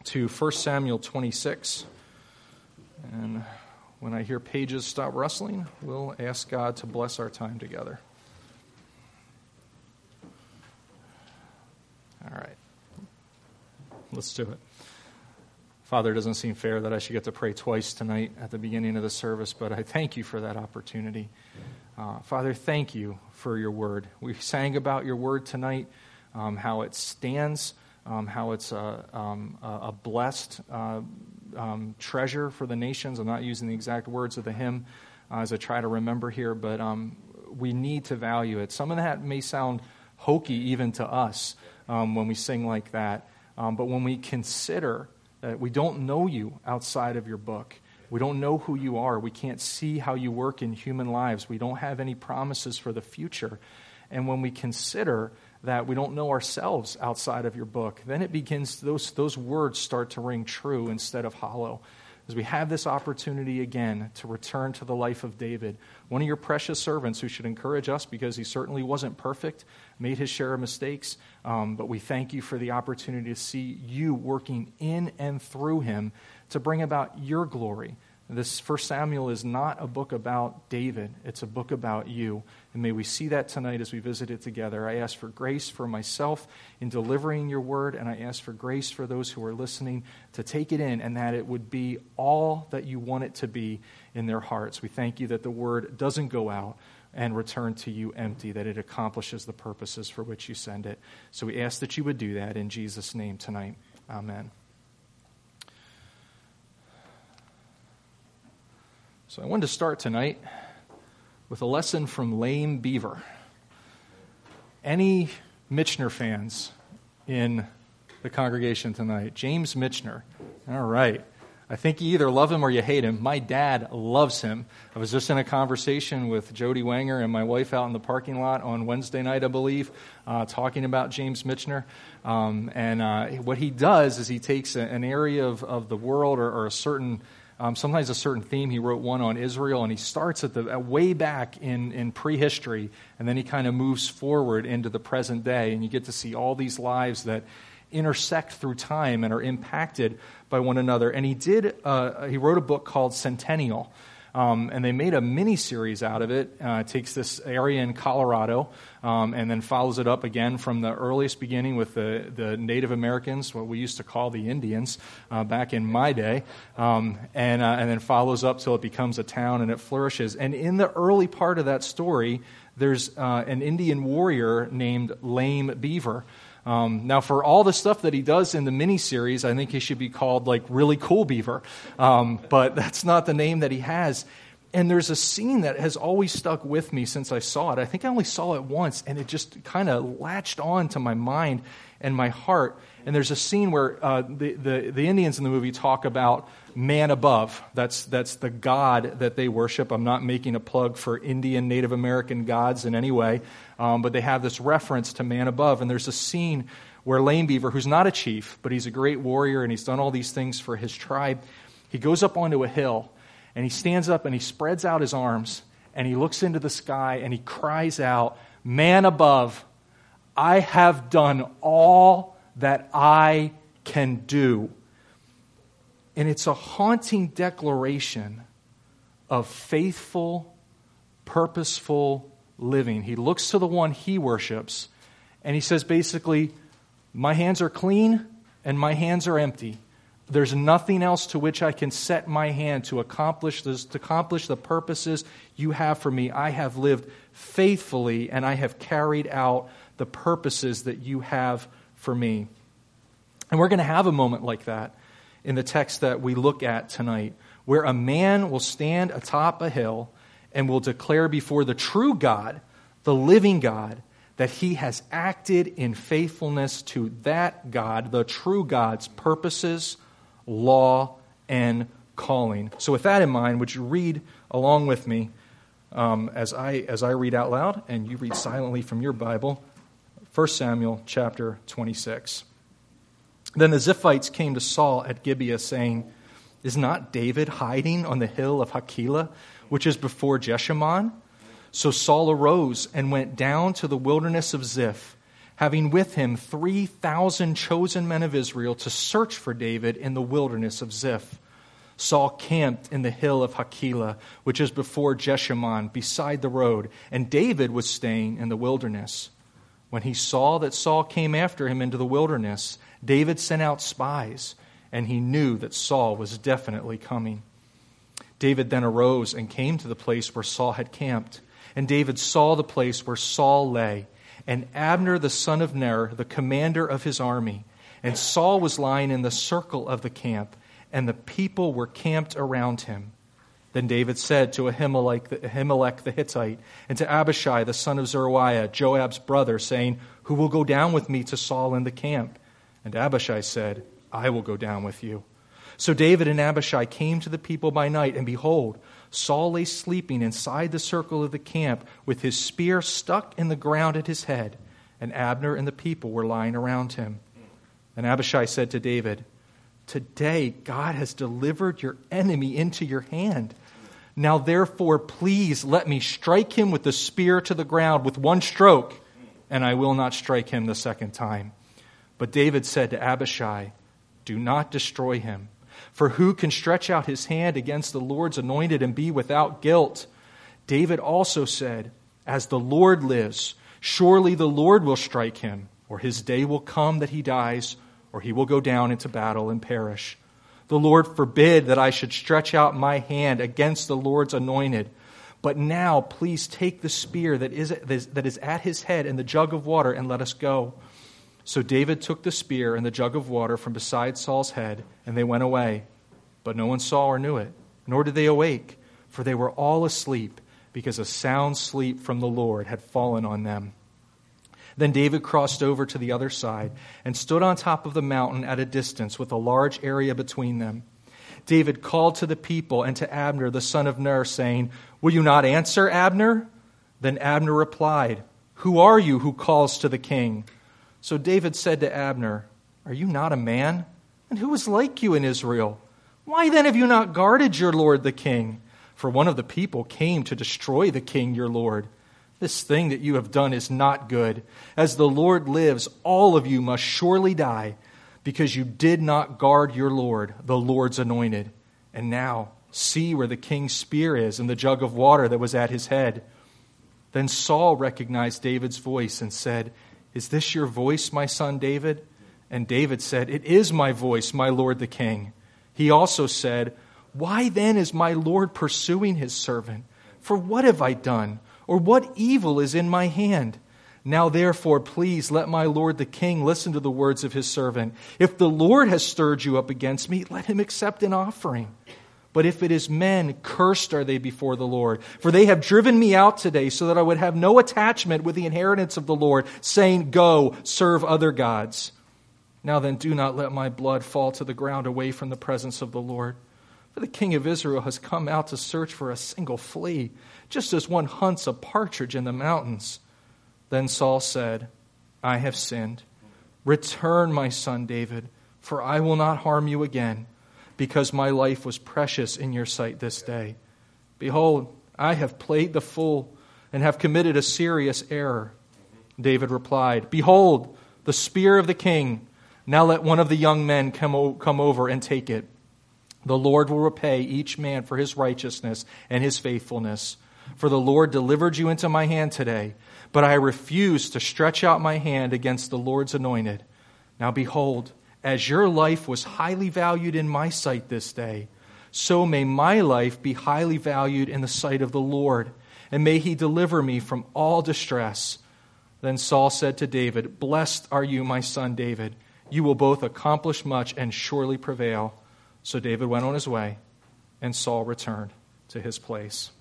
to 1 Samuel 26. And when I hear pages stop rustling, we'll ask God to bless our time together. All right. Let's do it. Father, it doesn't seem fair that I should get to pray twice tonight at the beginning of the service, but I thank you for that opportunity. Father, thank you for your word. We sang about your word tonight, how it stands, how it's a blessed treasure for the nations. I'm not using the exact words of the hymn as I try to remember here, but we need to value it. Some of that may sound hokey even to us when we sing like that, but when we consider that we don't know you outside of your book, we don't know who you are, we can't see how you work in human lives, we don't have any promises for the future, and when we consider that we don't know ourselves outside of your book, then it begins, those words start to ring true instead of hollow. As we have this opportunity again to return to the life of David, one of your precious servants who should encourage us because he certainly wasn't perfect, made his share of mistakes, but we thank you for the opportunity to see you working in and through him to bring about your glory. This 1 Samuel is not a book about David. It's a book about you. And may we see that tonight as we visit it together. I ask for grace for myself in delivering your word, and I ask for grace for those who are listening to take it in and that it would be all that you want it to be in their hearts. We thank you that the word doesn't go out and return to you empty, that it accomplishes the purposes for which you send it. So we ask that you would do that in Jesus' name tonight. Amen. So I wanted to start tonight with a lesson from Lame Beaver. Any Michener fans in the congregation tonight? James Michener. All right. I think you either love him or you hate him. My dad loves him. I was just in a conversation with Jody Wanger and my wife out in the parking lot on Wednesday night, I believe, talking about James Michener. And what he does is he takes an area of the world or a certain sometimes a certain theme. He wrote one on Israel, and he starts at the way back in prehistory, and then he kind of moves forward into the present day, and you get to see all these lives that intersect through time and are impacted by one another. And he wrote a book called Centennial, and they made a mini-series out of it. It takes this area in Colorado and then follows it up again from the earliest beginning with the Native Americans, what we used to call the Indians back in my day, and then follows up till it becomes a town and it flourishes. And in the early part of that story, there's an Indian warrior named Lame Beaver. Now, for all the stuff that he does in the miniseries, I think he should be called like Really Cool Beaver, but that's not the name that he has. And there's a scene that has always stuck with me since I saw it. I think I only saw it once, and it just kind of latched on to my mind and my heart. And there's a scene where the Indians in the movie talk about man above. That's the God that they worship. I'm not making a plug for Indian Native American gods in any way, but they have this reference to man above. And there's a scene where Lame Beaver, who's not a chief, but he's a great warrior and he's done all these things for his tribe, he goes up onto a hill and he stands up and he spreads out his arms and he looks into the sky and he cries out, "Man above, I have done all that I can do." And it's a haunting declaration of faithful, purposeful living. He looks to the one he worships, and he says basically, my hands are clean and my hands are empty. There's nothing else to which I can set my hand to accomplish the purposes you have for me. I have lived faithfully, and I have carried out the purposes that you have for me. And we're going to have a moment like that in the text that we look at tonight, where a man will stand atop a hill and will declare before the true God, the living God, that he has acted in faithfulness to that God, the true God's purposes, law, and calling. So with that in mind, would you read along with me as I read out loud and you read silently from your Bible, 1 Samuel chapter 26. Then the Ziphites came to Saul at Gibeah, saying, "Is not David hiding on the hill of Hachilah, which is before Jeshimon?" So Saul arose and went down to the wilderness of Ziph, having with him 3,000 chosen men of Israel to search for David in the wilderness of Ziph. Saul camped in the hill of Hakilah, which is before Jeshimon, beside the road, and David was staying in the wilderness. When he saw that Saul came after him into the wilderness, David sent out spies, and he knew that Saul was definitely coming. David then arose and came to the place where Saul had camped, and David saw the place where Saul lay, and Abner the son of Ner, the commander of his army, and Saul was lying in the circle of the camp, and the people were camped around him. Then David said to Ahimelech the Hittite, and to Abishai the son of Zeruiah, Joab's brother, saying, "Who will go down with me to Saul in the camp?" And Abishai said, "I will go down with you." So David and Abishai came to the people by night, and behold, Saul lay sleeping inside the circle of the camp, with his spear stuck in the ground at his head, and Abner and the people were lying around him. And Abishai said to David, "Today God has delivered your enemy into your hand. Now therefore, please let me strike him with the spear to the ground with one stroke, and I will not strike him the second time." But David said to Abishai, "Do not destroy him. For who can stretch out his hand against the Lord's anointed and be without guilt?" David also said, "As the Lord lives, surely the Lord will strike him, or his day will come that he dies, or he will go down into battle and perish. The Lord forbid that I should stretch out my hand against the Lord's anointed. But now please take the spear that is at his head and the jug of water, and let us go." So David took the spear and the jug of water from beside Saul's head, and they went away. But no one saw or knew it, nor did they awake, for they were all asleep, because a sound sleep from the Lord had fallen on them. Then David crossed over to the other side and stood on top of the mountain at a distance with a large area between them. David called to the people and to Abner the son of Ner, saying, "Will you not answer, Abner?" Then Abner replied, "Who are you who calls to the king?" So David said to Abner, "Are you not a man? And who is like you in Israel? Why then have you not guarded your lord the king? For one of the people came to destroy the king your lord. This thing that you have done is not good. As the Lord lives, all of you must surely die, because you did not guard your Lord, the Lord's anointed. And now, see where the king's spear is and the jug of water that was at his head." Then Saul recognized David's voice and said, "Is this your voice, my son David?" And David said, "It is my voice, my lord the king." He also said, "Why then is my lord pursuing his servant? For what have I done? Or what evil is in my hand? Now therefore, please let my lord the king listen to the words of his servant. If the Lord has stirred you up against me, let him accept an offering. But if it is men, cursed are they before the Lord. For they have driven me out today so that I would have no attachment with the inheritance of the Lord, saying, 'Go, serve other gods.' Now then, do not let my blood fall to the ground away from the presence of the Lord. For the king of Israel has come out to search for a single flea, just as one hunts a partridge in the mountains." Then Saul said, "I have sinned. Return, my son David, for I will not harm you again, because my life was precious in your sight this day. Behold, I have played the fool and have committed a serious error." David replied, "Behold, the spear of the king. Now let one of the young men come over and take it. The Lord will repay each man for his righteousness and his faithfulness. For the Lord delivered you into my hand today, but I refuse to stretch out my hand against the Lord's anointed. Now behold, as your life was highly valued in my sight this day, so may my life be highly valued in the sight of the Lord, and may he deliver me from all distress." Then Saul said to David, "Blessed are you, my son David. You will both accomplish much and surely prevail." So David went on his way, and Saul returned to his place.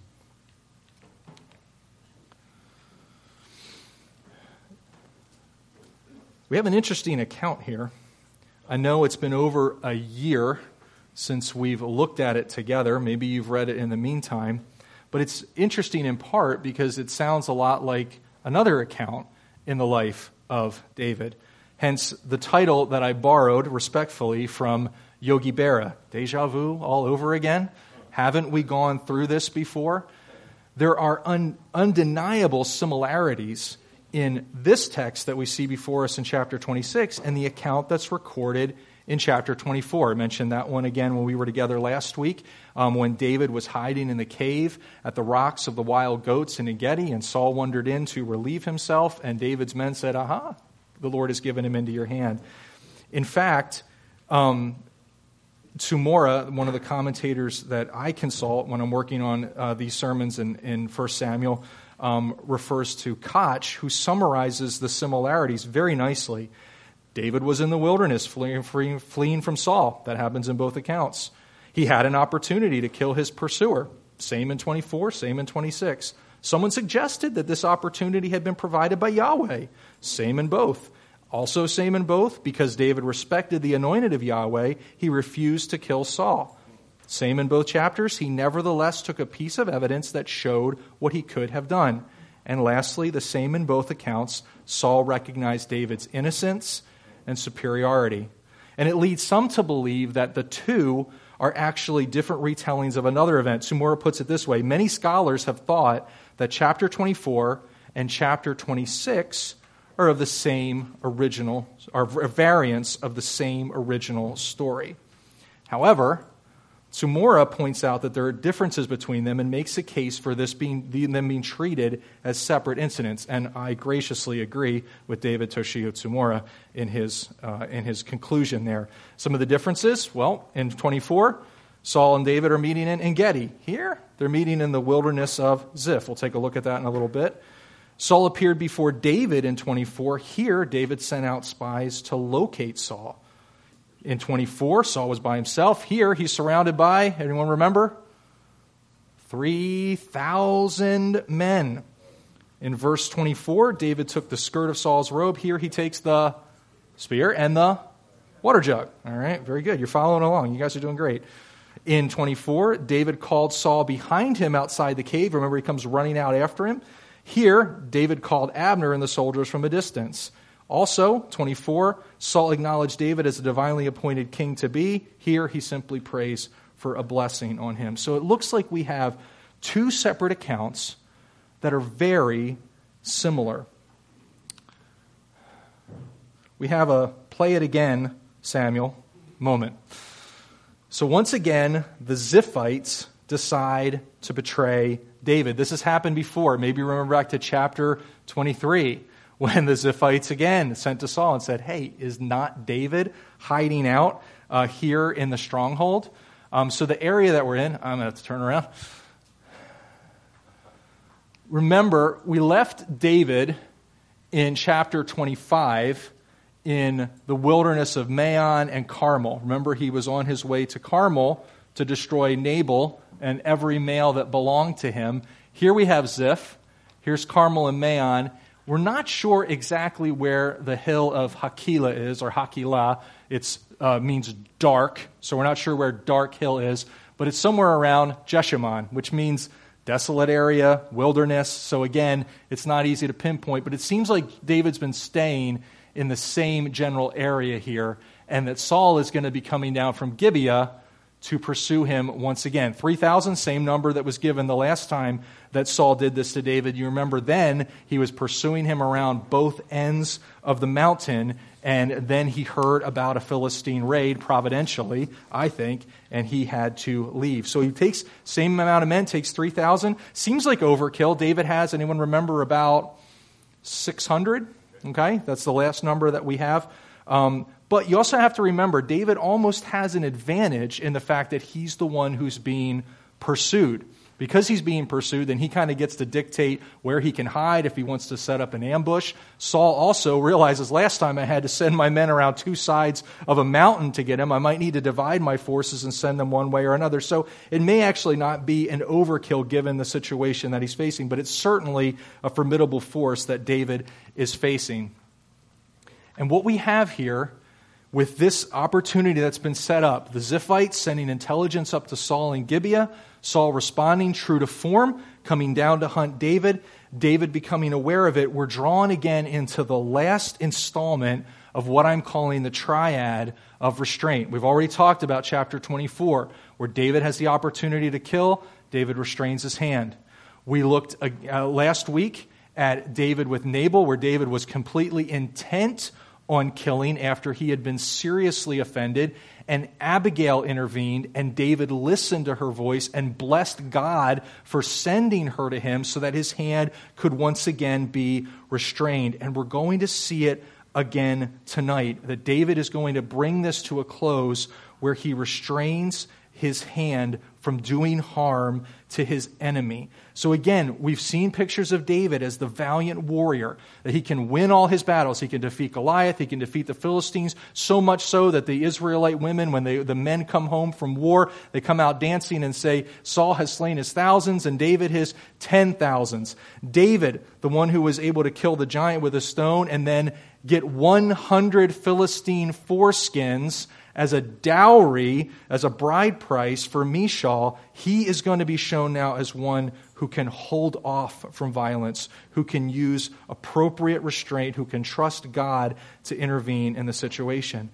We have an interesting account here. I know it's been over a year since we've looked at it together. Maybe you've read it in the meantime. But it's interesting in part because it sounds a lot like another account in the life of David. Hence the title that I borrowed respectfully from Yogi Berra. Deja vu all over again? Haven't we gone through this before? There are undeniable similarities in this text that we see before us in chapter 26 and the account that's recorded in chapter 24. I mentioned that one again when we were together last week, when David was hiding in the cave at the rocks of the wild goats in Engedi, and Saul wandered in to relieve himself, and David's men said, "Aha, the Lord has given him into your hand." In fact, Tsumora, one of the commentators that I consult when I'm working on these sermons in 1 Samuel, refers to Koch, who summarizes the similarities very nicely. David was in the wilderness fleeing from Saul. That happens in both accounts. He had an opportunity to kill his pursuer. Same in 24, same in 26. Someone suggested that this opportunity had been provided by Yahweh. Same in both. Also same in both, because David respected the anointed of Yahweh, he refused to kill Saul. Same in both chapters, he nevertheless took a piece of evidence that showed what he could have done. And lastly, the same in both accounts, Saul recognized David's innocence and superiority. And it leads some to believe that the two are actually different retellings of another event. Tsumora puts it this way: many scholars have thought that chapter 24 and chapter 26 are of the same original, are variants of the same original story. However, Tsumora points out that there are differences between them and makes a case for them being treated as separate incidents. And I graciously agree with David Toshio Tsumora in his conclusion there. Some of the differences, well, in 24, Saul and David are meeting in Engedi. Here, they're meeting in the wilderness of Ziph. We'll take a look at that in a little bit. Saul appeared before David in 24. Here, David sent out spies to locate Saul. In 24, Saul was by himself. Here, he's surrounded by, anyone remember? 3,000 men. In verse 24, David took the skirt of Saul's robe. Here, he takes the spear and the water jug. All right, very good. You're following along. You guys are doing great. In 24, David called Saul behind him outside the cave. Remember, he comes running out after him. Here, David called Abner and the soldiers from a distance. Also, 24, Saul acknowledged David as a divinely appointed king to be. Here, he simply prays for a blessing on him. So it looks like we have two separate accounts that are very similar. We have a play it again, Samuel, moment. So once again, the Ziphites decide to betray David. This has happened before. Maybe remember back to chapter 23. When the Ziphites again sent to Saul and said, "Hey, is not David hiding out here in the stronghold?" So the area that we're in, I'm going to have to turn around. Remember, we left David in chapter 25 in the wilderness of Maon and Carmel. Remember, he was on his way to Carmel to destroy Nabal and every male that belonged to him. Here we have Ziph. Here's Carmel and Maon. We're not sure exactly where the hill of Hakilah is, or Hakilah. It means dark, so we're not sure where Dark Hill is, but it's somewhere around Jeshimon, which means desolate area, wilderness. So again, it's not easy to pinpoint, but it seems like David's been staying in the same general area here, and that Saul is going to be coming down from Gibeah to pursue him once again. 3,000, same number that was given the last time that Saul did this to David. You remember then he was pursuing him around both ends of the mountain, and then he heard about a Philistine raid, providentially, I think, and he had to leave. So he takes, same amount of men, takes 3,000. Seems like overkill. David has, anyone remember, about 600? Okay, that's the last number that we have. But you also have to remember, David almost has an advantage in the fact that he's the one who's being pursued. Because he's being pursued, then he kind of gets to dictate where he can hide if he wants to set up an ambush. Saul also realizes, last time I had to send my men around two sides of a mountain to get him. I might need to divide my forces and send them one way or another. So it may actually not be an overkill given the situation that he's facing, but it's certainly a formidable force that David is facing. And what we have here, with this opportunity that's been set up, the Ziphites sending intelligence up to Saul in Gibeah, Saul responding true to form, coming down to hunt David, David becoming aware of it, we're drawn again into the last installment of what I'm calling the triad of restraint. We've already talked about chapter 24, where David has the opportunity to kill, David restrains his hand. We looked last week at David with Nabal, where David was completely intent on killing after he had been seriously offended. And Abigail intervened, and David listened to her voice and blessed God for sending her to him so that his hand could once again be restrained. And we're going to see it again tonight, that David is going to bring this to a close where he restrains his hand from doing harm to his enemy. So again, we've seen pictures of David as the valiant warrior, that he can win all his battles. He can defeat Goliath, he can defeat the Philistines, so much so that the Israelite women, when the men come home from war, they come out dancing and say, Saul has slain his thousands and David his 10,000s. David, the one who was able to kill the giant with a stone and then get 100 Philistine foreskins as a dowry, as a bride price for Michal, he is going to be shown now as one who can hold off from violence, who can use appropriate restraint, who can trust God to intervene in the situation.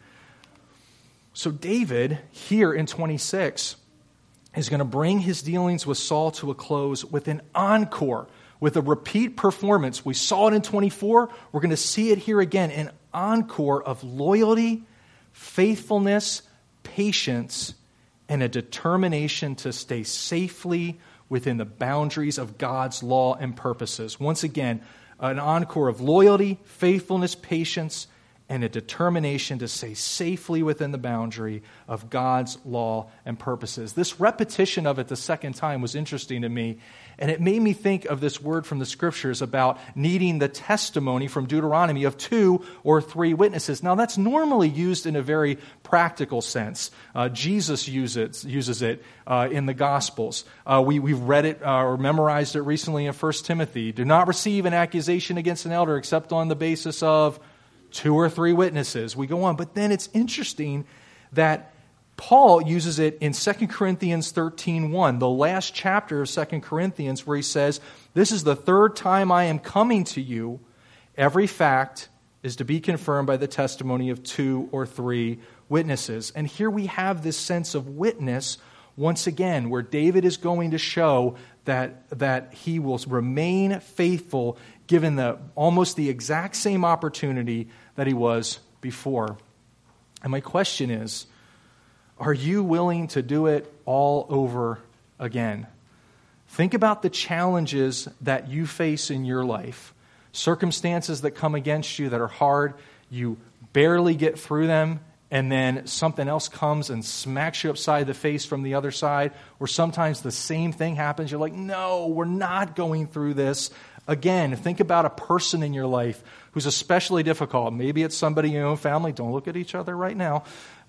So David, here in 26, is going to bring his dealings with Saul to a close with an encore, with a repeat performance. We saw it in 24. We're going to see it here again, an encore of loyalty, faithfulness, patience, and a determination to stay safely within the boundaries of God's law and purposes. Once again, an encore of loyalty, faithfulness, patience, and a determination to stay safely within the boundary of God's law and purposes. This repetition of it the second time was interesting to me, and it made me think of this word from the Scriptures about needing the testimony from Deuteronomy of 2 or 3 witnesses. Now, that's normally used in a very practical sense. Jesus uses it in the Gospels. We've read it or memorized it recently in 1 Timothy. Do not receive an accusation against an elder except on the basis of 2 or 3 witnesses. We go on. But then it's interesting that Paul uses it in 2 Corinthians 13:1, the last chapter of 2 Corinthians, where he says, "This is the third time I am coming to you. Every fact is to be confirmed by the testimony of 2 or 3 witnesses." And here we have this sense of witness once again, where David is going to show that he will remain faithful given almost the exact same opportunity that he was before. And my question is, are you willing to do it all over again? Think about the challenges that you face in your life, circumstances that come against you that are hard, you barely get through them, and then something else comes and smacks you upside the face from the other side, or sometimes the same thing happens. You're like, no, we're not going through this again. Think about a person in your life who's especially difficult. Maybe it's somebody in your own family. Don't look at each other right now.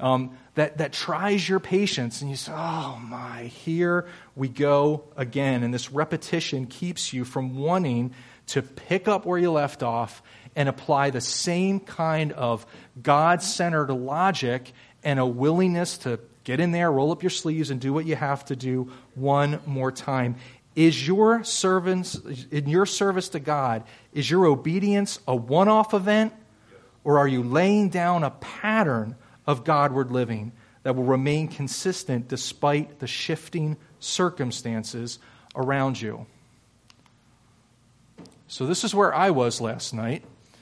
That tries your patience, and you say, oh my, here we go again. And this repetition keeps you from wanting to pick up where you left off and apply the same kind of God-centered logic and a willingness to get in there, roll up your sleeves, and do what you have to do one more time. Is your service, in your service to God, is your obedience a one-off event, or are you laying down a pattern of Godward living that will remain consistent despite the shifting circumstances around you? So this is where I was last night.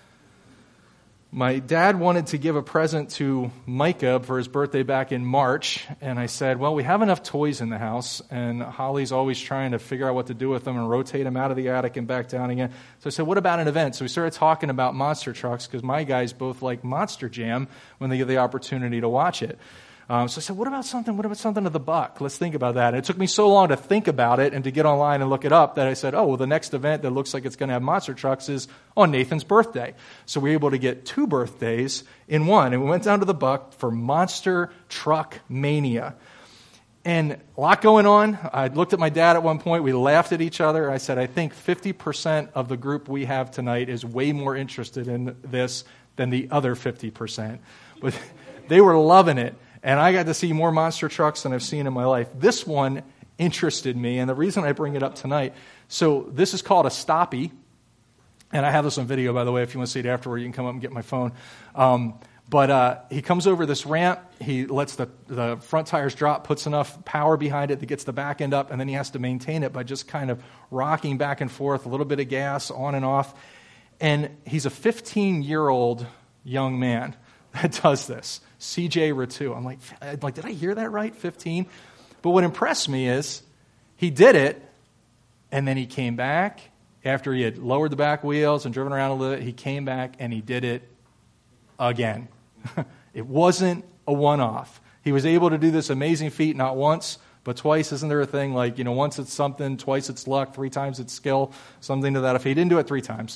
My dad wanted to give a present to Micah for his birthday back in March, and I said, well, we have enough toys in the house, and Holly's always trying to figure out what to do with them and rotate them out of the attic and back down again. So I said, what about an event? So we started talking about monster trucks, because my guys both like Monster Jam when they get the opportunity to watch it. So I said, what about something to the buck? Let's think about that. And it took me so long to think about it and to get online and look it up that I said, oh, well, the next event that looks like it's going to have monster trucks is on Nathan's birthday. So we were able to get 2 birthdays in one. And we went down to the buck for Monster Truck Mania. And a lot going on. I looked at my dad at one point. We laughed at each other. I said, I think 50% of the group we have tonight is way more interested in this than the other 50%. But they were loving it. And I got to see more monster trucks than I've seen in my life. This one interested me, and the reason I bring it up tonight, so this is called a Stoppie, and I have this on video, by the way. If you want to see it afterward, you can come up and get my phone. But he comes over this ramp, he lets the front tires drop, puts enough power behind it that gets the back end up, and then he has to maintain it by just kind of rocking back and forth, a little bit of gas on and off. And he's a 15-year-old young man that does this, CJ Ratu. I'm like, did I hear that right, 15? But what impressed me is he did it, and then he came back after he had lowered the back wheels and driven around a little bit. He came back and he did it again. It wasn't a one-off. He was able to do this amazing feat not once, but twice. Isn't there a thing like, once it's something, twice it's luck, 3 times it's skill, something to that effect? He didn't do it 3 times.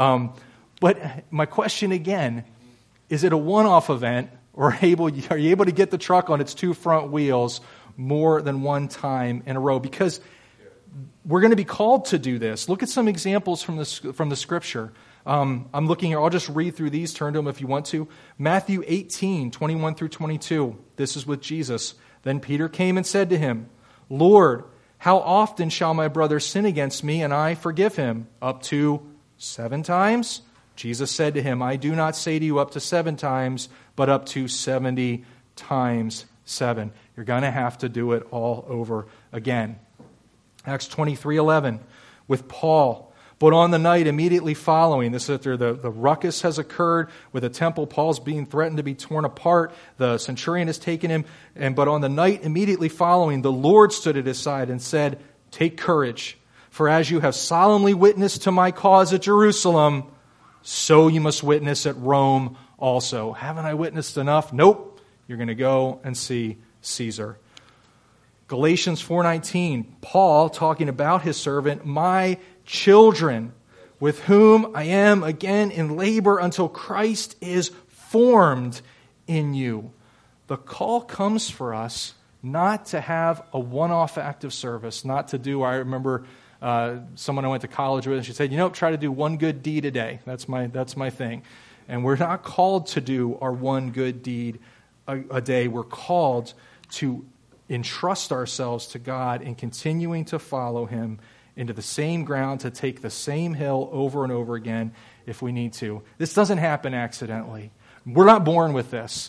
But my question again, is it a one-off event, or are you able to get the truck on its 2 front wheels more than one time in a row? Because we're going to be called to do this. Look at some examples from the Scripture. I'm looking here. I'll just read through these. Turn to them if you want to. Matthew 18, 21 through 22. This is with Jesus. Then Peter came and said to him, Lord, how often shall my brother sin against me and I forgive him? Up to 7 times? Jesus said to him, I do not say to you up to 7 times, but up to 70 times 7. You're going to have to do it all over again. Acts 23:11, with Paul. But on the night immediately following, this is after the ruckus has occurred with the temple, Paul's being threatened to be torn apart, the centurion has taken him, but on the night immediately following, the Lord stood at his side and said, take courage, for as you have solemnly witnessed to my cause at Jerusalem, so you must witness at Rome also. Haven't I witnessed enough? Nope. You're going to go and see Caesar. Galatians 4:19, Paul talking about his servant, my children, with whom I am again in labor until Christ is formed in you. The call comes for us not to have a one-off act of service, not to do, I remember someone I went to college with, and she said, try to do one good deed a day. That's my thing. And we're not called to do our one good deed a day. We're called to entrust ourselves to God in continuing to follow Him into the same ground, to take the same hill over and over again if we need to. This doesn't happen accidentally. We're not born with this.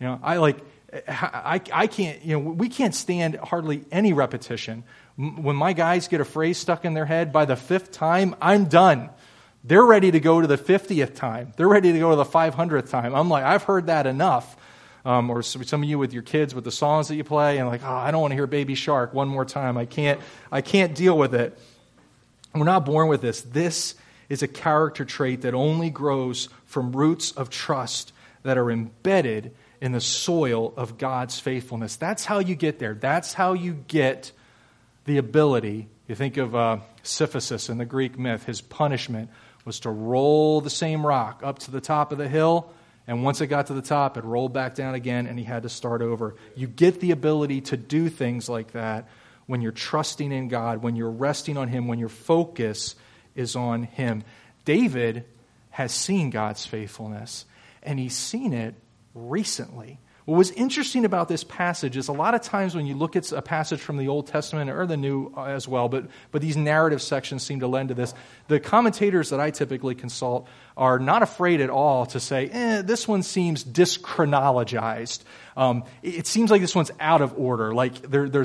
I can't, we can't stand hardly any repetition. When my guys get a phrase stuck in their head, by the 5th time, I'm done. They're ready to go to the 50th time. They're ready to go to the 500th time. I'm like, I've heard that enough. Or some of you with your kids with the songs that you play, and I don't want to hear Baby Shark one more time. I can't deal with it. We're not born with this. This is a character trait that only grows from roots of trust that are embedded in the soil of God's faithfulness. That's how you get there. That's how you get the ability. You think of Sisyphus in the Greek myth. His punishment was to roll the same rock up to the top of the hill, and once it got to the top, it rolled back down again, and he had to start over. You get the ability to do things like that when you're trusting in God, when you're resting on Him, when your focus is on Him. David has seen God's faithfulness, and he's seen it recently. What was interesting about this passage is a lot of times when you look at a passage from the Old Testament or the New as well, but these narrative sections seem to lend to this. The commentators that I typically consult are not afraid at all to say, this one seems dischronologized. It seems like this one's out of order. Like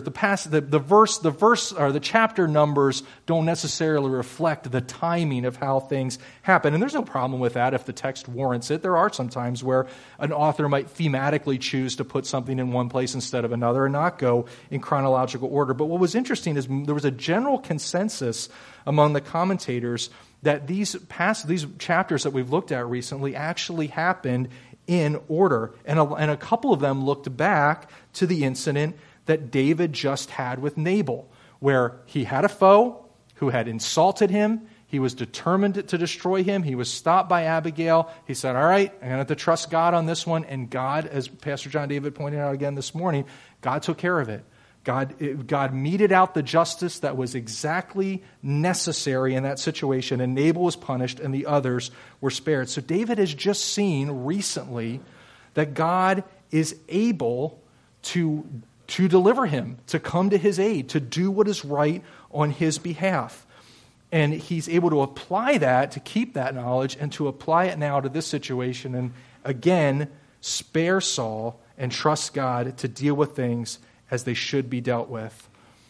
the verse or the chapter numbers don't necessarily reflect the timing of how things happen. And there's no problem with that if the text warrants it. There are some times where an author might thematically choose to put something in one place instead of another and not go in chronological order. But what was interesting is there was a general consensus among the commentators that these chapters that we've looked at recently actually happened in order. And a couple of them looked back to the incident that David just had with Nabal, where he had a foe who had insulted him. He was determined to destroy him. He was stopped by Abigail. He said, all right, I'm going to have to trust God on this one. And God, as Pastor John David pointed out again this morning, God took care of it. God meted out the justice that was exactly necessary in that situation, and Nabal was punished and the others were spared. So David has just seen recently that God is able to deliver him, to come to his aid, to do what is right on his behalf. And he's able to apply that, to keep that knowledge, and to apply it now to this situation. And again, spare Saul and trust God to deal with things as they should be dealt with.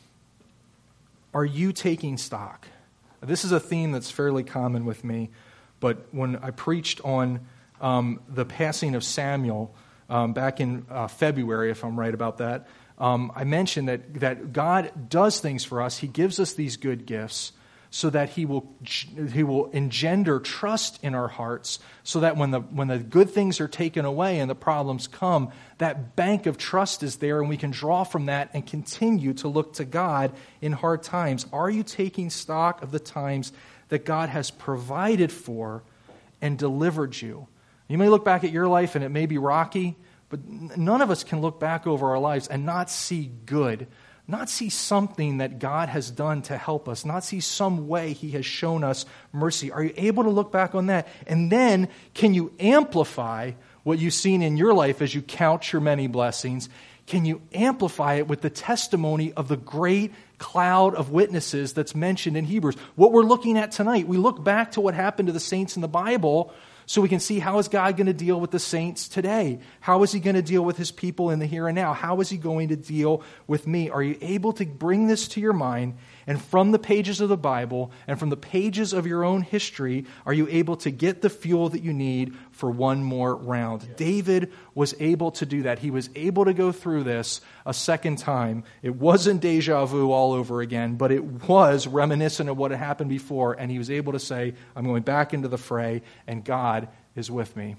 Are you taking stock? This is a theme that's fairly common with me, but when I preached on the passing of Samuel back in February, if I'm right about that, I mentioned that God does things for us. He gives us these good gifts so that He will engender trust in our hearts, so that when the good things are taken away and the problems come, that bank of trust is there, and we can draw from that and continue to look to God in hard times. Are you taking stock of the times that God has provided for and delivered you? You may look back at your life and it may be rocky, but none of us can look back over our lives and not see good, not see something that God has done to help us, not see some way He has shown us mercy. Are you able to look back on that? And then can you amplify what you've seen in your life as you count your many blessings? Can you amplify it with the testimony of the great cloud of witnesses that's mentioned in Hebrews? What we're looking at tonight, we look back to what happened to the saints in the Bible so we can see, how is God going to deal with the saints today? How is He going to deal with His people in the here and now? How is He going to deal with me? Are you able to bring this to your mind, and from the pages of the Bible and from the pages of your own history, are you able to get the fuel that you need for one more round? Yes. David was able to do that. He was able to go through this a second time. It wasn't deja vu all over again, but it was reminiscent of what had happened before, and he was able to say, I'm going back into the fray, and God is with me.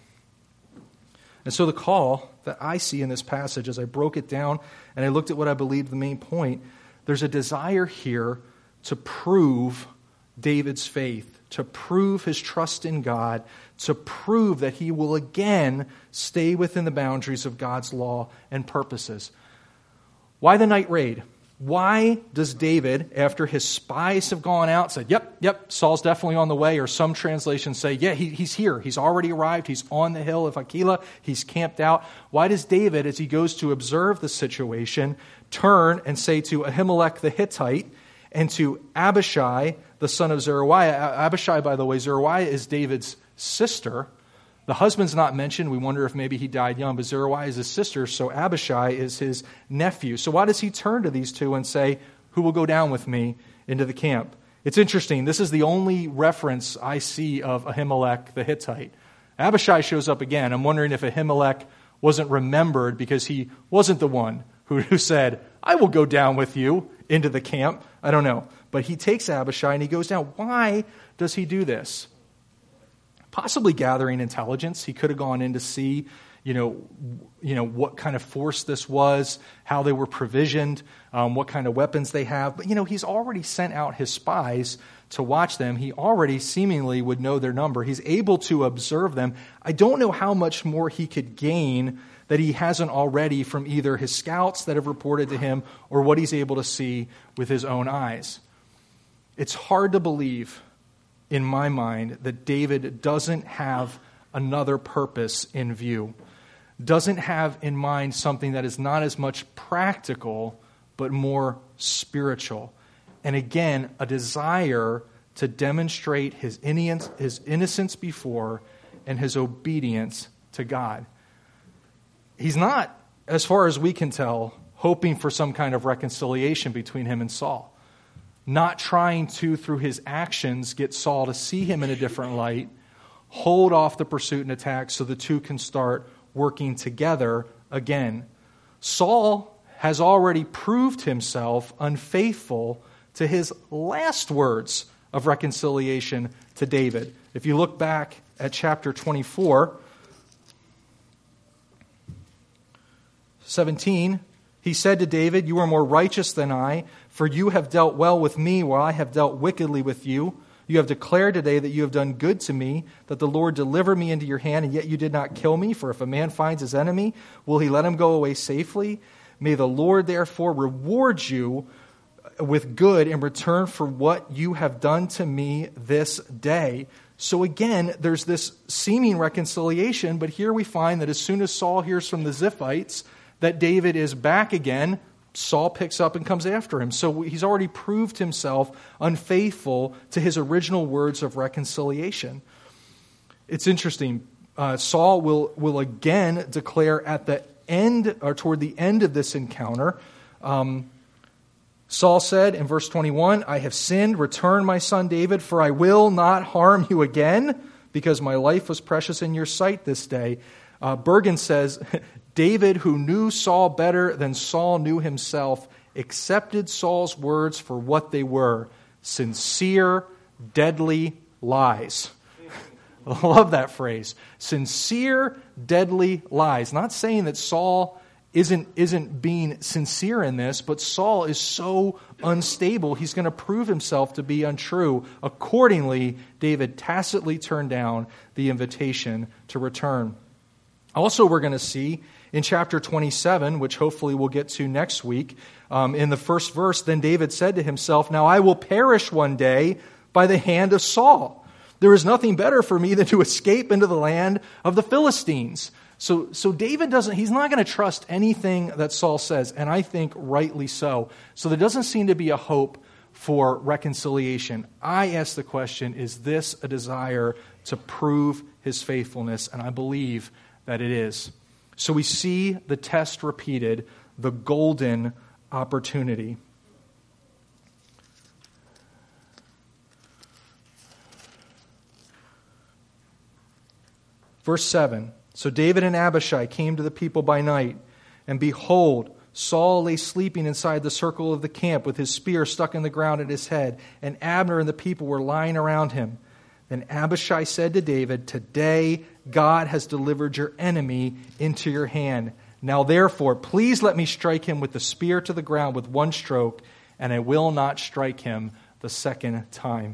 And so the call that I see in this passage, as I broke it down and I looked at what I believed the main point, there's a desire here to prove David's faith, to prove his trust in God, to prove that he will again stay within the boundaries of God's law and purposes. Why the night raid? Why does David, after his spies have gone out, said, yep, Saul's definitely on the way, or some translations say, yeah, he's here. He's already arrived. He's on the hill of Hakilah. He's camped out. Why does David, as he goes to observe the situation, turn and say to Ahimelech the Hittite and to Abishai, the son of Zeruiah? Abishai, by the way, Zeruiah is David's sister. The husband's not mentioned. We wonder if maybe he died young, but Zeruiah is his sister, so Abishai is his nephew. So why does he turn to these two and say, who will go down with me into the camp? It's interesting. This is the only reference I see of Ahimelech the Hittite. Abishai shows up again. I'm wondering if Ahimelech wasn't remembered because he wasn't the one who said, I will go down with you into the camp. I don't know. But he takes Abishai and he goes down. Why does he do this? Possibly gathering intelligence. He could have gone in to see, what kind of force this was, how they were provisioned, what kind of weapons they have. But, he's already sent out his spies to watch them. He already seemingly would know their number. He's able to observe them. I don't know how much more he could gain that he hasn't already from either his scouts that have reported to him or what he's able to see with his own eyes. It's hard to believe, in my mind, that David doesn't have another purpose in view, doesn't have in mind something that is not as much practical but more spiritual. And again, a desire to demonstrate his innocence before and his obedience to God. He's not, as far as we can tell, hoping for some kind of reconciliation between him and Saul. Not trying to, through his actions, get Saul to see him in a different light, hold off the pursuit and attack so the two can start working together again. Saul has already proved himself unfaithful to his last words of reconciliation to David. If you look back at chapter 24, 17, he said to David, you are more righteous than I, for you have dealt well with me while I have dealt wickedly with you. You have declared today that you have done good to me, that the Lord delivered me into your hand, and yet you did not kill me. For if a man finds his enemy, will he let him go away safely? May the Lord therefore reward you with good in return for what you have done to me this day. So again, there's this seeming reconciliation, but here we find that as soon as Saul hears from the Ziphites that David is back again, Saul picks up and comes after him. So he's already proved himself unfaithful to his original words of reconciliation. It's interesting. Saul will again declare at the end, or toward the end of this encounter, Saul said in verse 21, I have sinned, return my son David, for I will not harm you again, because my life was precious in your sight this day. Bergen says, David, who knew Saul better than Saul knew himself, accepted Saul's words for what they were, sincere, deadly lies. I love that phrase. Sincere, deadly lies. Not saying that Saul isn't being sincere in this, but Saul is so unstable, he's going to prove himself to be untrue. Accordingly, David tacitly turned down the invitation to return. Also, we're going to see in chapter 27, which hopefully we'll get to next week, in the first verse, then David said to himself, now I will perish one day by the hand of Saul. There is nothing better for me than to escape into the land of the Philistines. So David he's not going to trust anything that Saul says, and I think rightly so. So there doesn't seem to be a hope for reconciliation. I ask the question, is this a desire to prove his faithfulness? And I believe that it is. So we see the test repeated, the golden opportunity. Verse 7, so David and Abishai came to the people by night, and behold, Saul lay sleeping inside the circle of the camp with his spear stuck in the ground at his head, and Abner and the people were lying around him. Then Abishai said to David, today God has delivered your enemy into your hand. Now therefore, please let me strike him with the spear to the ground with one stroke, and I will not strike him the second time.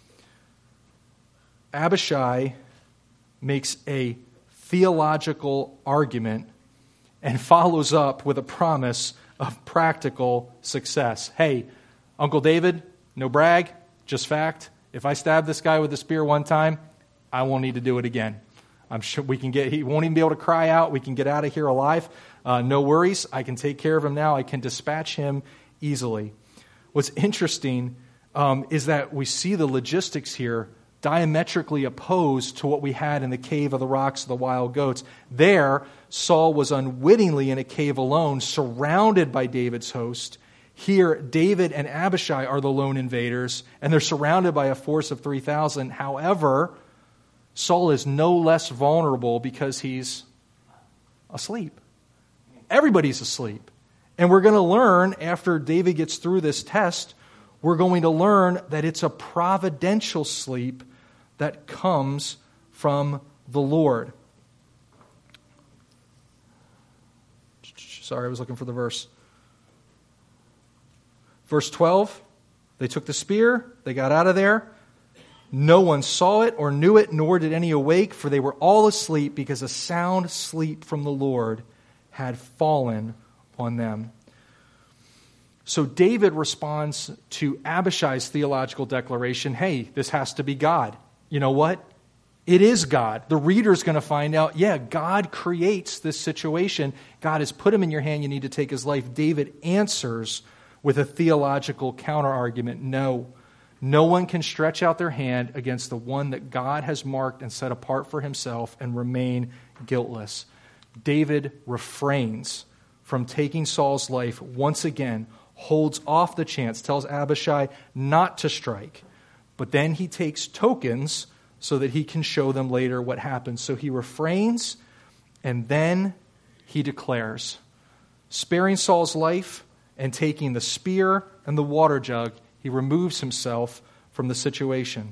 Abishai makes a theological argument and follows up with a promise of practical success. Hey, Uncle David, no brag, just fact. If I stab this guy with a spear one time, I won't need to do it again. I'm sure he won't even be able to cry out. We can get out of here alive. No worries. I can take care of him now. I can dispatch him easily. What's interesting is that we see the logistics here diametrically opposed to what we had in the cave of the rocks of the wild goats. There, Saul was unwittingly in a cave alone, surrounded by David's host. Here, David and Abishai are the lone invaders, and they're surrounded by a force of 3,000. However, Saul is no less vulnerable because he's asleep. Everybody's asleep. And we're going to learn, after David gets through this test, we're going to learn that it's a providential sleep that comes from the Lord. Sorry, I was looking for the verse. Verse 12, they took the spear, they got out of there. No one saw it or knew it, nor did any awake, for they were all asleep because a sound sleep from the Lord had fallen on them. So David responds to Abishai's theological declaration, hey, this has to be God. You know what? It is God. The reader's going to find out, yeah, God creates this situation. God has put him in your hand. You need to take his life. David answers with a theological counter-argument. No one can stretch out their hand against the one that God has marked and set apart for himself and remain guiltless. David refrains from taking Saul's life once again, holds off the chance, tells Abishai not to strike. But then he takes tokens so that he can show them later what happens. So he refrains, and then he declares, sparing Saul's life and taking the spear and the water jug, he removes himself from the situation.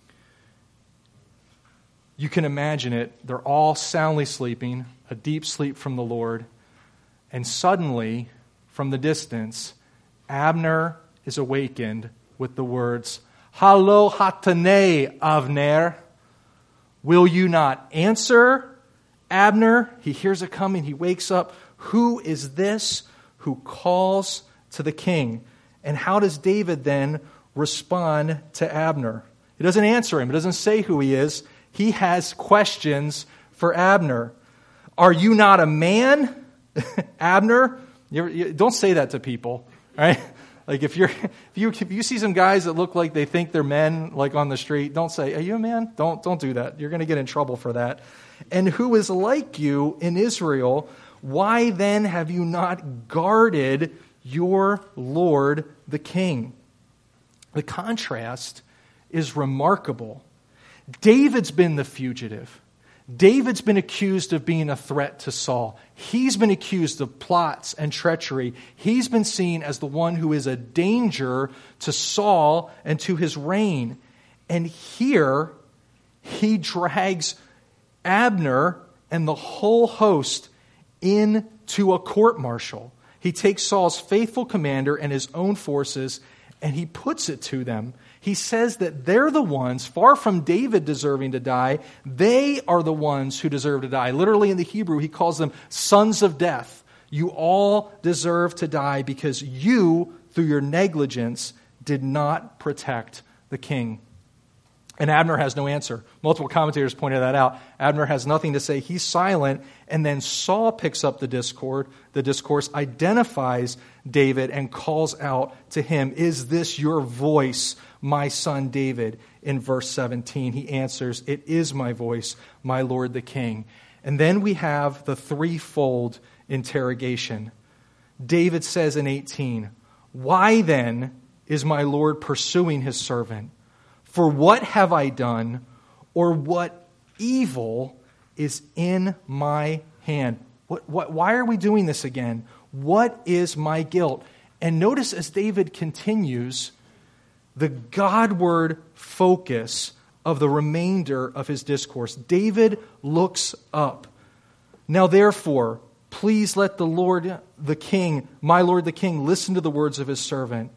You can imagine it. They're all soundly sleeping, a deep sleep from the Lord. And suddenly, from the distance, Abner is awakened with the words, Halo hatane, Avner. Will you not answer, Abner? He hears it coming. He wakes up. Who is this who calls to the king? And how does David then respond to Abner? He doesn't answer him. He doesn't say who he is. He has questions for Abner. Are you not a man, Abner? Don't say that to people, right? Like if you see some guys that look like they think they're men, like on the street, don't say, "Are you a man?" Don't do that. You're going to get in trouble for that. And who is like you in Israel? Why then have you not guarded your Lord the king?" The contrast is remarkable. David's been the fugitive. David's been accused of being a threat to Saul. He's been accused of plots and treachery. He's been seen as the one who is a danger to Saul and to his reign. And here, he drags Abner and the whole host into a court-martial. He takes Saul's faithful commander and his own forces, and he puts it to them. He says that they're the ones, far from David deserving to die, they are the ones who deserve to die. Literally in the Hebrew, he calls them sons of death. You all deserve to die because you, through your negligence, did not protect the king. And Abner has no answer. Multiple commentators pointed that out. Abner has nothing to say. He's silent. And then Saul picks up the discourse, identifies David, and calls out to him, "Is this your voice, my son David?" In verse 17, he answers, "It is my voice, my lord the king." And then we have the threefold interrogation. David says in 18, "Why then is my Lord pursuing his servant? For what have I done, or what evil is in my hand?" Why are we doing this again? What is my guilt? And notice as David continues, the Godward focus of the remainder of his discourse. David looks up. "Now therefore, please let the Lord the king, my Lord the king, listen to the words of his servant.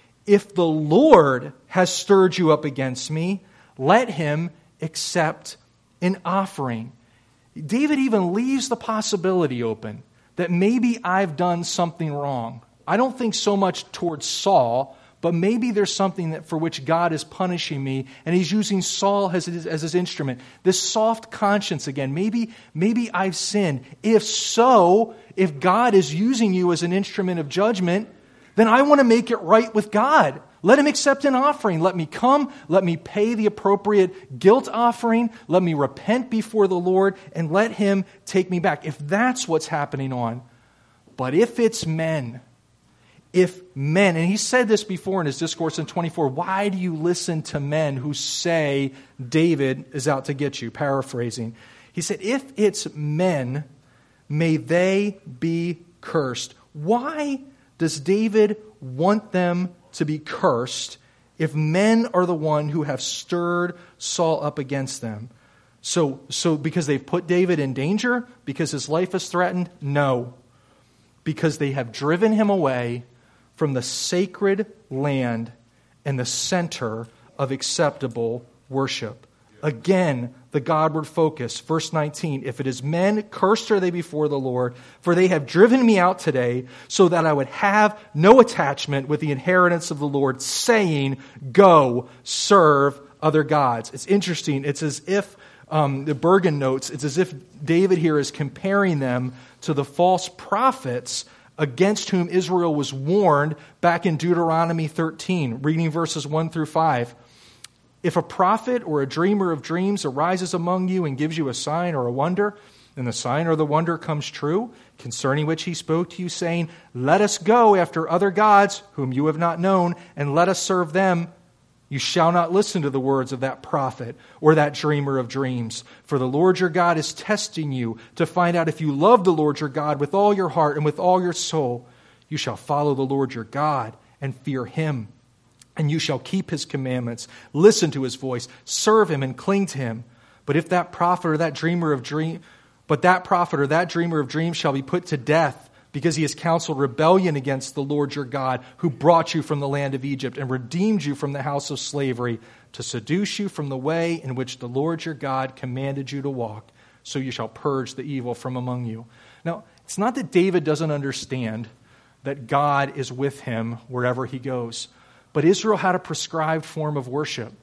If the Lord has stirred you up against me, let him accept an offering." David even leaves the possibility open that maybe I've done something wrong. I don't think so much towards Saul, but maybe there's something that for which God is punishing me, and he's using Saul as his instrument. This soft conscience again. Maybe I've sinned. If so, if God is using you as an instrument of judgment, then I want to make it right with God. Let him accept an offering. Let me come. Let me pay the appropriate guilt offering. Let me repent before the Lord and let him take me back. If that's what's happening on. But if it's men, and he said this before in his discourse in 24, "Why do you listen to men who say David is out to get you?" Paraphrasing. He said, "If it's men, may they be cursed." Why does David want them to be cursed if men are the one who have stirred Saul up against them? So because they've put David in danger? Because his life is threatened? No. Because they have driven him away from the sacred land and the center of acceptable worship. Again, the Godward focus. Verse 19, "If it is men, cursed are they before the Lord, for they have driven me out today, so that I would have no attachment with the inheritance of the Lord, saying, go, serve other gods." It's interesting. It's as if, the Bergen notes, it's as if David here is comparing them to the false prophets against whom Israel was warned back in Deuteronomy 13, reading verses 1 through 5. "If a prophet or a dreamer of dreams arises among you and gives you a sign or a wonder, and the sign or the wonder comes true, concerning which he spoke to you, saying, let us go after other gods whom you have not known, and let us serve them, you shall not listen to the words of that prophet or that dreamer of dreams. For the Lord your God is testing you to find out if you love the Lord your God with all your heart and with all your soul. You shall follow the Lord your God and fear him. And you shall keep his commandments, listen to his voice, serve him and cling to him. But that prophet or that dreamer of dreams shall be put to death, because he has counseled rebellion against the Lord your God, who brought you from the land of Egypt and redeemed you from the house of slavery, to seduce you from the way in which the Lord your God commanded you to walk. So you shall purge the evil from among you." Now, it's not that David doesn't understand that God is with him wherever he goes. But Israel had a prescribed form of worship.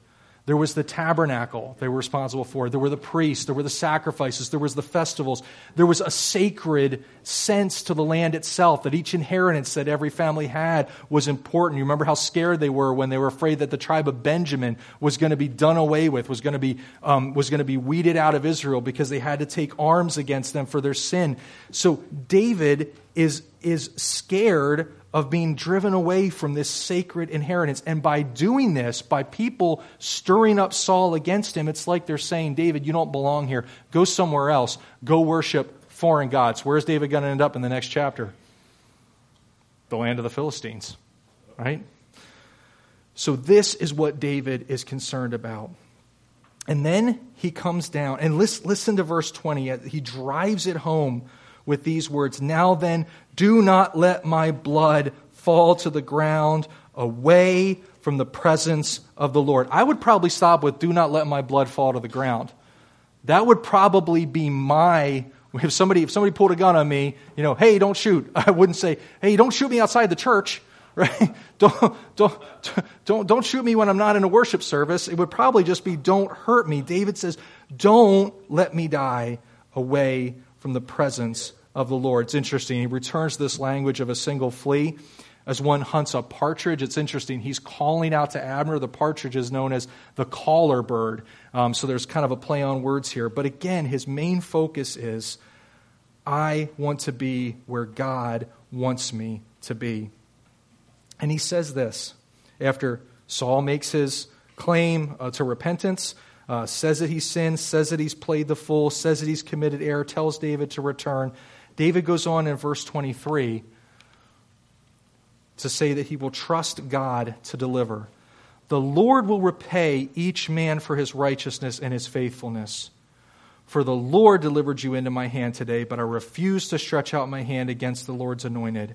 There was the tabernacle they were responsible for. There were the priests. There were the sacrifices. There was the festivals. There was a sacred sense to the land itself, that each inheritance that every family had was important. You remember how scared they were when they were afraid that the tribe of Benjamin was going to be done away with, was going to be weeded out of Israel because they had to take arms against them for their sin. So David is scared of being driven away from this sacred inheritance. And by doing this, by people stirring up Saul against him, it's like they're saying, David, you don't belong here. Go somewhere else. Go worship foreign gods. Where's David going to end up in the next chapter? The land of the Philistines, right? So this is what David is concerned about. And then he comes down, and listen to verse 20. He drives it home with these words, now then, do not let my blood fall to the ground away from the presence of the Lord. I would probably stop with, do not let my blood fall to the ground. That would probably be if somebody pulled a gun on me, hey, don't shoot. I wouldn't say, hey, don't shoot me outside the church, right? Don't shoot me when I'm not in a worship service. It would probably just be, don't hurt me. David says, don't let me die away from the presence of the Lord. It's interesting. He returns this language of a single flea as one hunts a partridge. It's interesting. He's calling out to Abner. The partridge is known as the caller bird. So there's kind of a play on words here. But again, his main focus is, I want to be where God wants me to be. And he says this after Saul makes his claim to repentance, says that he's sinned, says that he's played the fool, says that he's committed error, tells David to return. David goes on in verse 23 to say that he will trust God to deliver. The Lord will repay each man for his righteousness and his faithfulness. For the Lord delivered you into my hand today, but I refuse to stretch out my hand against the Lord's anointed.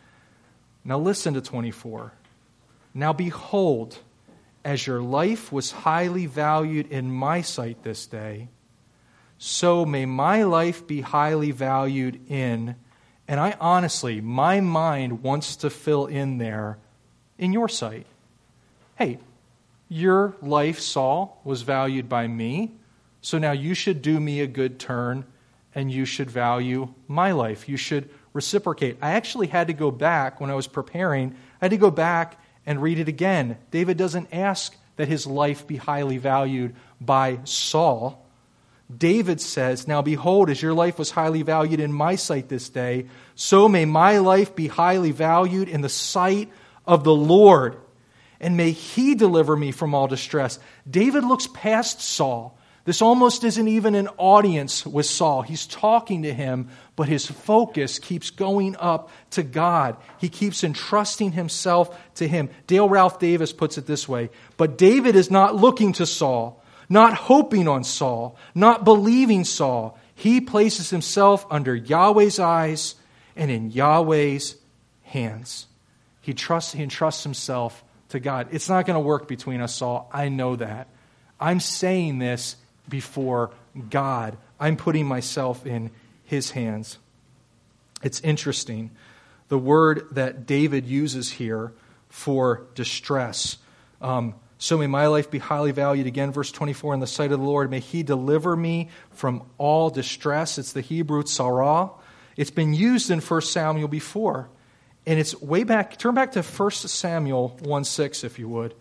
Now listen to 24. Now behold, as your life was highly valued in my sight this day, so may my life be highly valued in, and I honestly, my mind wants to fill in there, in your sight. Hey, your life, Saul, was valued by me, so now you should do me a good turn, and you should value my life. You should reciprocate. I actually had to go back when I was preparing. I had to go back and read it again. David doesn't ask that his life be highly valued by Saul. David says, now behold, as your life was highly valued in my sight this day, so may my life be highly valued in the sight of the Lord, and may he deliver me from all distress. David looks past Saul. This almost isn't even an audience with Saul. He's talking to him, but his focus keeps going up to God. He keeps entrusting himself to him. Dale Ralph Davis puts it this way, but David is not looking to Saul, not hoping on Saul, not believing Saul. He places himself under Yahweh's eyes and in Yahweh's hands. He entrusts himself to God. It's not going to work between us, Saul. I know that. I'm saying this before God. I'm putting myself in his hands. It's interesting. The word that David uses here for distress. So may my life be highly valued. Again, verse 24, in the sight of the Lord, may he deliver me from all distress. It's the Hebrew tzara. It's been used in 1 Samuel before. And it's way back. Turn back to 1 Samuel 1:6, if you would.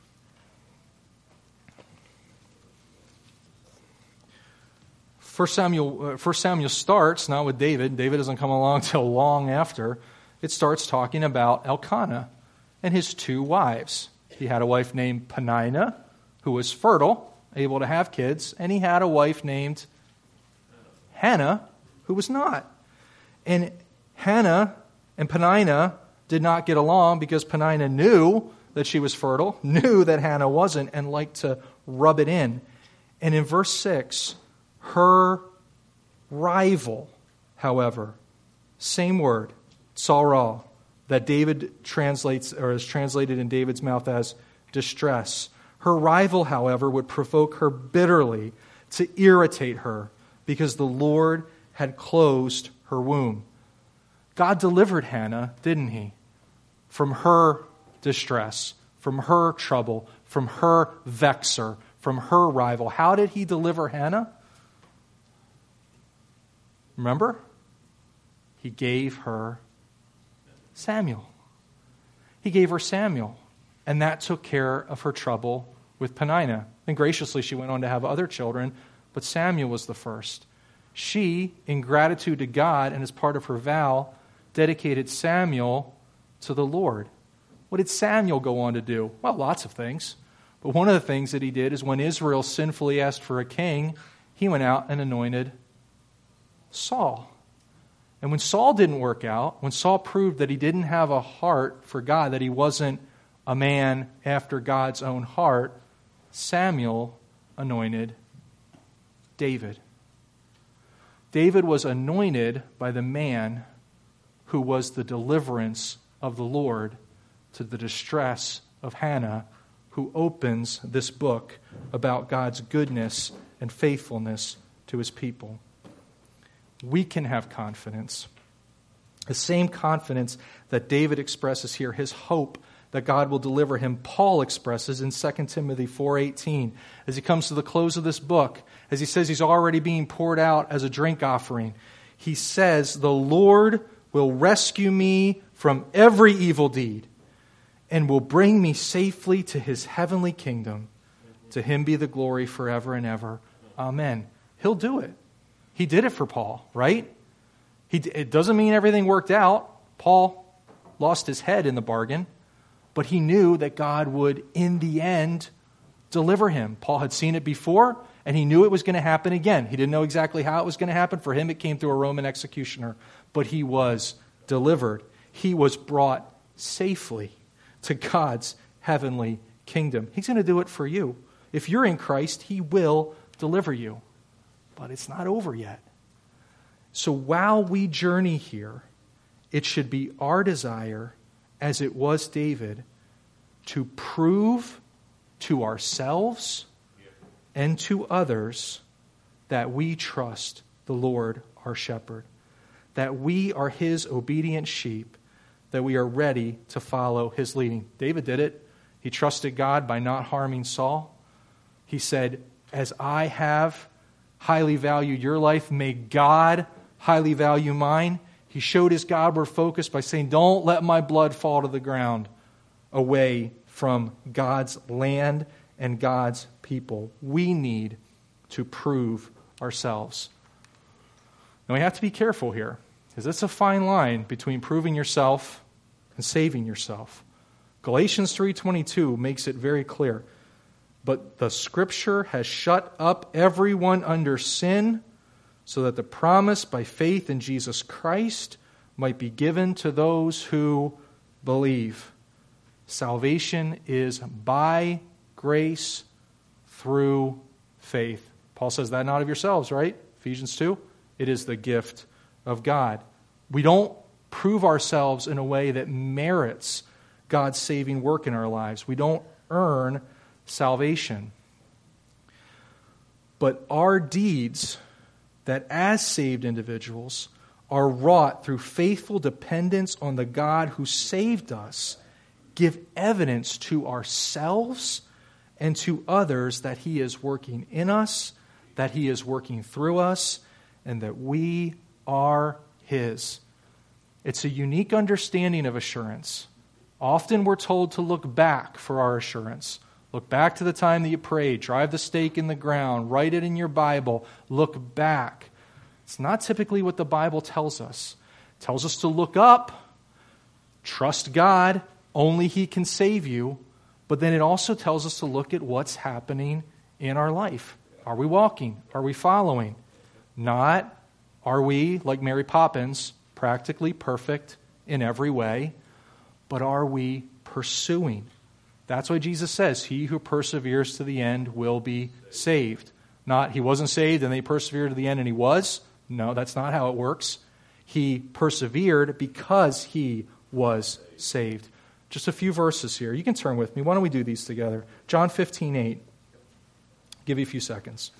1 Samuel starts not with David. David doesn't come along till long after. It starts talking about Elkanah and his two wives. He had a wife named Peninnah, who was fertile, able to have kids, and he had a wife named Hannah, who was not. And Hannah and Peninnah did not get along because Peninnah knew that she was fertile, knew that Hannah wasn't, and liked to rub it in. And in verse 6, her rival, however, same word, tzara, that David translates, or is translated in David's mouth as distress. Her rival, however, would provoke her bitterly to irritate her because the Lord had closed her womb. God delivered Hannah, didn't he, from her distress, from her trouble, from her vexer, from her rival. How did he deliver Hannah? Remember? He gave her Samuel. He gave her Samuel. And that took care of her trouble with Peninnah. And graciously, she went on to have other children, but Samuel was the first. She, in gratitude to God and as part of her vow, dedicated Samuel to the Lord. What did Samuel go on to do? Well, lots of things. But one of the things that he did is when Israel sinfully asked for a king, he went out and anointed Saul. And when Saul didn't work out, when Saul proved that he didn't have a heart for God, that he wasn't a man after God's own heart, Samuel anointed David. David was anointed by the man who was the deliverance of the Lord to the distress of Hannah, who opens this book about God's goodness and faithfulness to his people. We can have confidence, the same confidence that David expresses here, his hope that God will deliver him, Paul expresses in 2 Timothy 4:18. As he comes to the close of this book, as he says he's already being poured out as a drink offering, he says, "The Lord will rescue me from every evil deed and will bring me safely to his heavenly kingdom. To him be the glory forever and ever. Amen." He'll do it. He did it for Paul, right? It doesn't mean everything worked out. Paul lost his head in the bargain, but he knew that God would, in the end, deliver him. Paul had seen it before, and he knew it was going to happen again. He didn't know exactly how it was going to happen. For him, it came through a Roman executioner, but he was delivered. He was brought safely to God's heavenly kingdom. He's going to do it for you. If you're in Christ, he will deliver you. But it's not over yet. So while we journey here, it should be our desire, as it was David, to prove to ourselves and to others that we trust the Lord our shepherd, that we are his obedient sheep, that we are ready to follow his leading. David did it. He trusted God by not harming Saul. He said, "As I have highly valued your life, may God highly value mine." He showed his Godward focus by saying, "Don't let my blood fall to the ground," away from God's land and God's people. We need to prove ourselves. Now we have to be careful here, because it's a fine line between proving yourself and saving yourself. Galatians 3:22 makes it very clear. "But the Scripture has shut up everyone under sin, so that the promise by faith in Jesus Christ might be given to those who believe." Salvation is by grace through faith. Paul says that not of yourselves, right? Ephesians 2. It is the gift of God. We don't prove ourselves in a way that merits God's saving work in our lives. We don't earn salvation. But our deeds, that as saved individuals are wrought through faithful dependence on the God who saved us, give evidence to ourselves and to others that he is working in us, that he is working through us, and that we are his. It's a unique understanding of assurance. Often we're told to look back for our assurance. Look back to the time that you prayed. Drive the stake in the ground. Write it in your Bible. Look back. It's not typically what the Bible tells us. It tells us to look up, trust God, only he can save you. But then it also tells us to look at what's happening in our life. Are we walking? Are we following? Not, are we, like Mary Poppins, practically perfect in every way, but are we pursuing? That's why Jesus says, "He who perseveres to the end will be saved." Not, he wasn't saved and they persevered to the end and he was. No, that's not how it works. He persevered because he was saved. Just a few verses here. You can turn with me. Why don't we do these together? John 15:8. Give you a few seconds.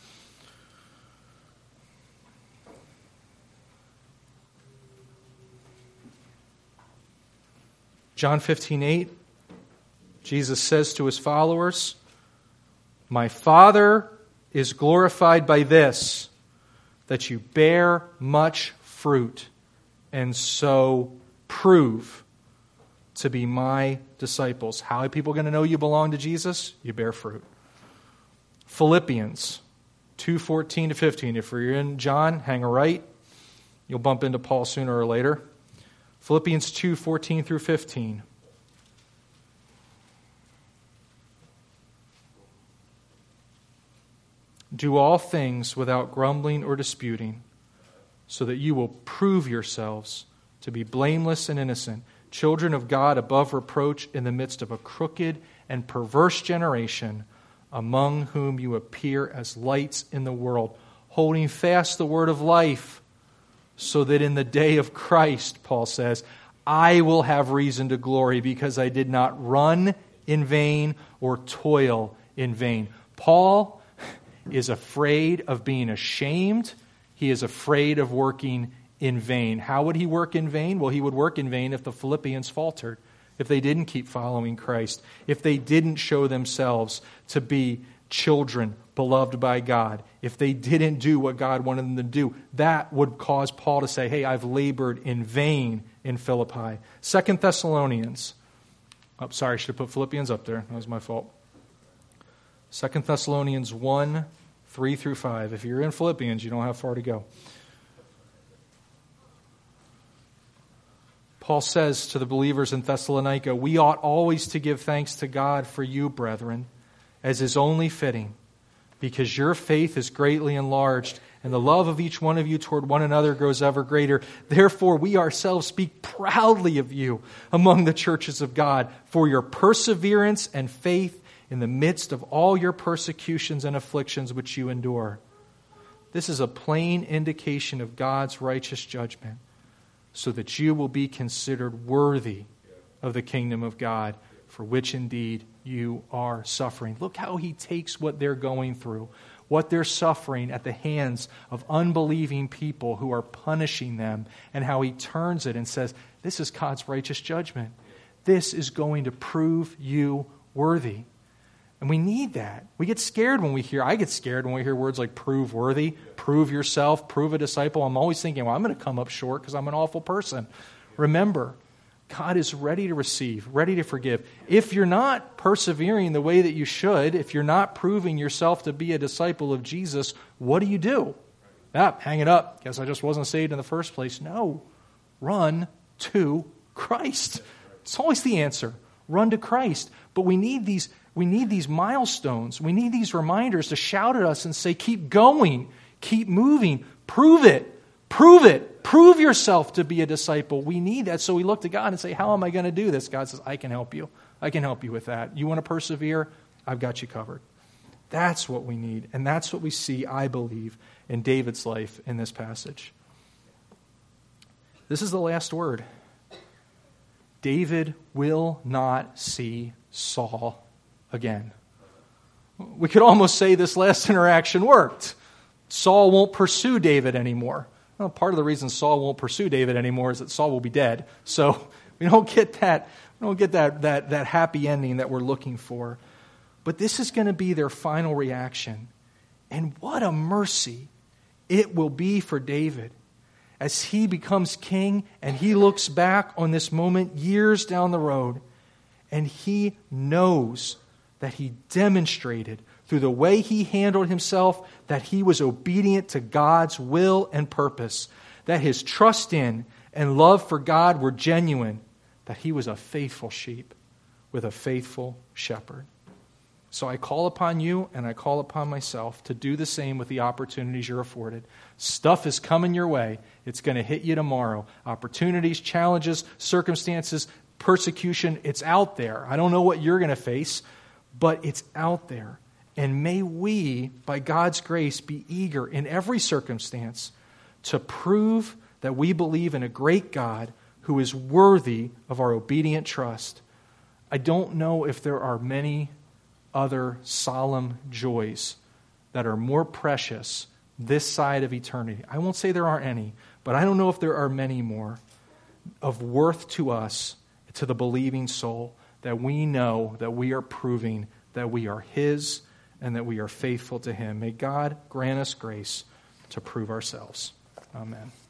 John 15:8. Jesus says to his followers, "My Father is glorified by this, that you bear much fruit, and so prove to be my disciples." How are people going to know you belong to Jesus? You bear fruit. Philippians 2:14 to 15. If you're in John, hang a right. You'll bump into Paul sooner or later. Philippians 2:14 through 15. "Do all things without grumbling or disputing, so that you will prove yourselves to be blameless and innocent, children of God above reproach in the midst of a crooked and perverse generation, among whom you appear as lights in the world, holding fast the word of life, so that in the day of Christ," Paul says, "I will have reason to glory, because I did not run in vain or toil in vain." Paul is afraid of being ashamed. He is afraid of working in vain. How would he work in vain? Well, he would work in vain if the Philippians faltered, if they didn't keep following Christ, if they didn't show themselves to be children beloved by God, if they didn't do what God wanted them to do. That would cause Paul to say, "Hey, I've labored in vain in Philippi." 2 Thessalonians. I should have put Philippians up there. That was my fault. 2 Thessalonians 1:3 through 5. If you're in Philippians, you don't have far to go. Paul says to the believers in Thessalonica, "We ought always to give thanks to God for you, brethren, as is only fitting, because your faith is greatly enlarged, and the love of each one of you toward one another grows ever greater. Therefore, we ourselves speak proudly of you among the churches of God, for your perseverance and faith in the midst of all your persecutions and afflictions which you endure." This is a plain indication of God's righteous judgment, so that you will be considered worthy of the kingdom of God, for which indeed you are suffering. Look how he takes what they're going through, what they're suffering at the hands of unbelieving people who are punishing them, and how he turns it and says, this is God's righteous judgment. This is going to prove you worthy. And we need that. We get scared when I get scared when we hear words like prove worthy, prove yourself, prove a disciple. I'm always thinking, well, I'm going to come up short because I'm an awful person. Remember, God is ready to receive, ready to forgive. If you're not persevering the way that you should, if you're not proving yourself to be a disciple of Jesus, what do? Hang it up. Guess I just wasn't saved in the first place. No. Run to Christ. It's always the answer. Run to Christ. But we need these milestones. We need these reminders to shout at us and say, keep going, keep moving, prove it. Prove yourself to be a disciple. We need that. So we look to God and say, how am I going to do this? God says, I can help you. I can help you with that. You want to persevere? I've got you covered. That's what we need. And that's what we see, I believe, in David's life in this passage. This is the last word. David will not see Saul again. We could almost say this last interaction worked. Saul won't pursue David anymore. Well, part of the reason Saul won't pursue David anymore is that Saul will be dead. So we don't get that happy ending that we're looking for. But this is going to be their final reaction. And what a mercy it will be for David as he becomes king and he looks back on this moment years down the road, and he knows that he demonstrated through the way he handled himself that he was obedient to God's will and purpose, that his trust in and love for God were genuine, that he was a faithful sheep with a faithful shepherd. So I call upon you and I call upon myself to do the same with the opportunities you're afforded. Stuff is coming your way. It's going to hit you tomorrow. Opportunities, challenges, circumstances, persecution, it's out there. I don't know what you're going to face, but it's out there. And may we, by God's grace, be eager in every circumstance to prove that we believe in a great God who is worthy of our obedient trust. I don't know if there are many other solemn joys that are more precious this side of eternity. I won't say there aren't any, but I don't know if there are many more of worth to us, to the believing soul, that we know that we are proving that we are His and that we are faithful to Him. May God grant us grace to prove ourselves. Amen.